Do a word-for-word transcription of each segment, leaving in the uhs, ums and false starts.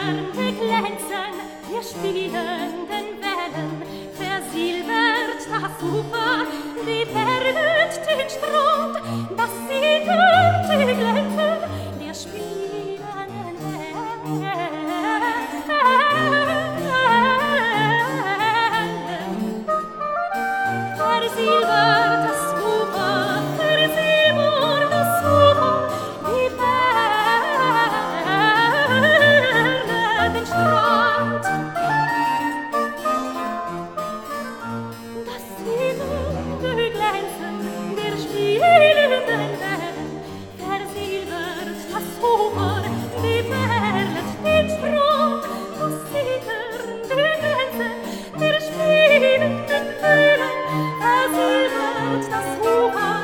Sterne glänzen, wir spielenden Wellen, versilbert das Ufer, beperlt den Strand, das Silberte glänzen, wir spielenden Wellen. Versilbert das Ufer, versilbert das Ufer, beperlt den Strand. Das Silberte glänzen, wir spielenden Wellen, versilbert das Ufer, beperlt den Strand. Das Silberte glänzen, wir spielenden Wellen, versilbert das Ufer,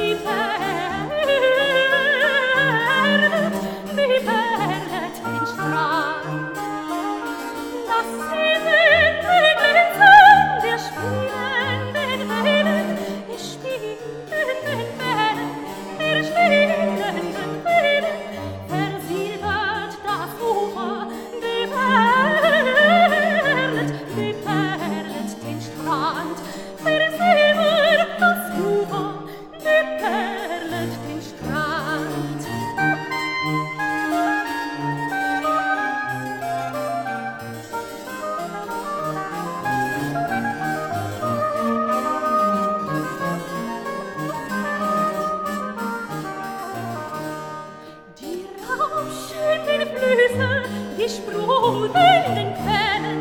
beperlt, beperlt den Strand. Das Silberte glänzen, wir spielenden Wellen, wir spielenden Wellen, wir spielenden Wellen, versilbert das Ufer, beperlt, beperlt den Strand. Versilbert das Ufer, beperlt den Strand. Die rauschenden Flüsse, die sprudelnden Quellen,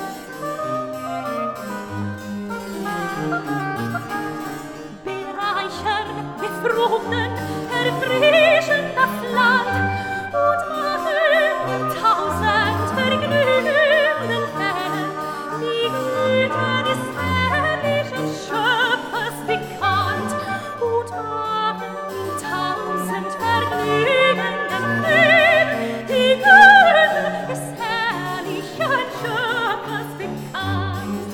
bereichern, befruchten, erfrischen das Land und machen in tausend vergnügenden Fällen die Güter des herrlichen Schöpfers bekannt und machen in tausend vergnügenden Fällen die Güter des herrlichen Schöpfers bekannt.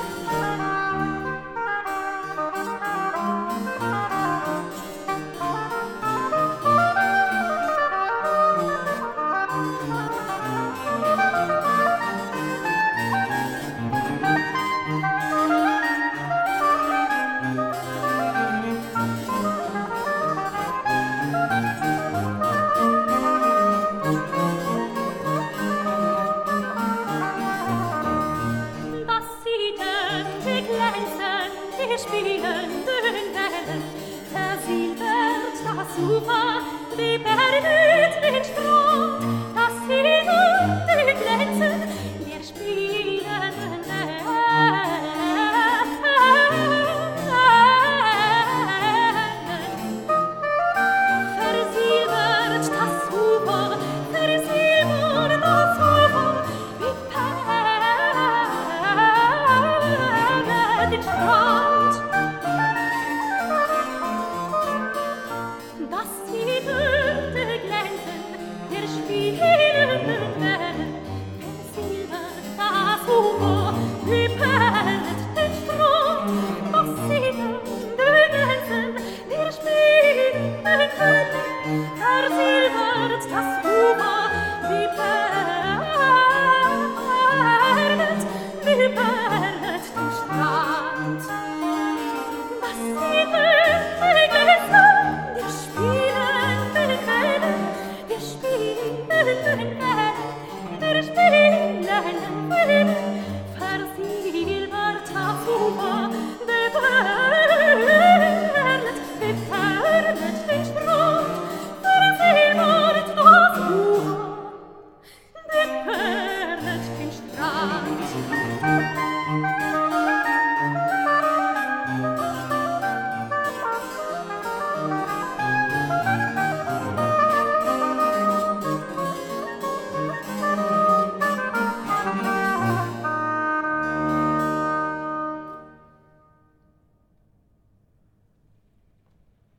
Das Siedende glänzen, wir spielenden Wellen, versilbert das Ufer, beperlt den Strand. Das Siedende glänzen, wir spielenden Wellen, versilbert das Ufer, versilbert das Ufer, beperlt den Strand. Das Silberte glänzen, wir spielenden Wellen, versilbert das Ufer, beperlt den Strand. Das Silberte glänzen, wir spielenden Wellen, versilbert das Ufer, beperlt, beperlt den Strand. Das Silberte glänzen, wir spielenden Wellen, wir spielenden Wellen,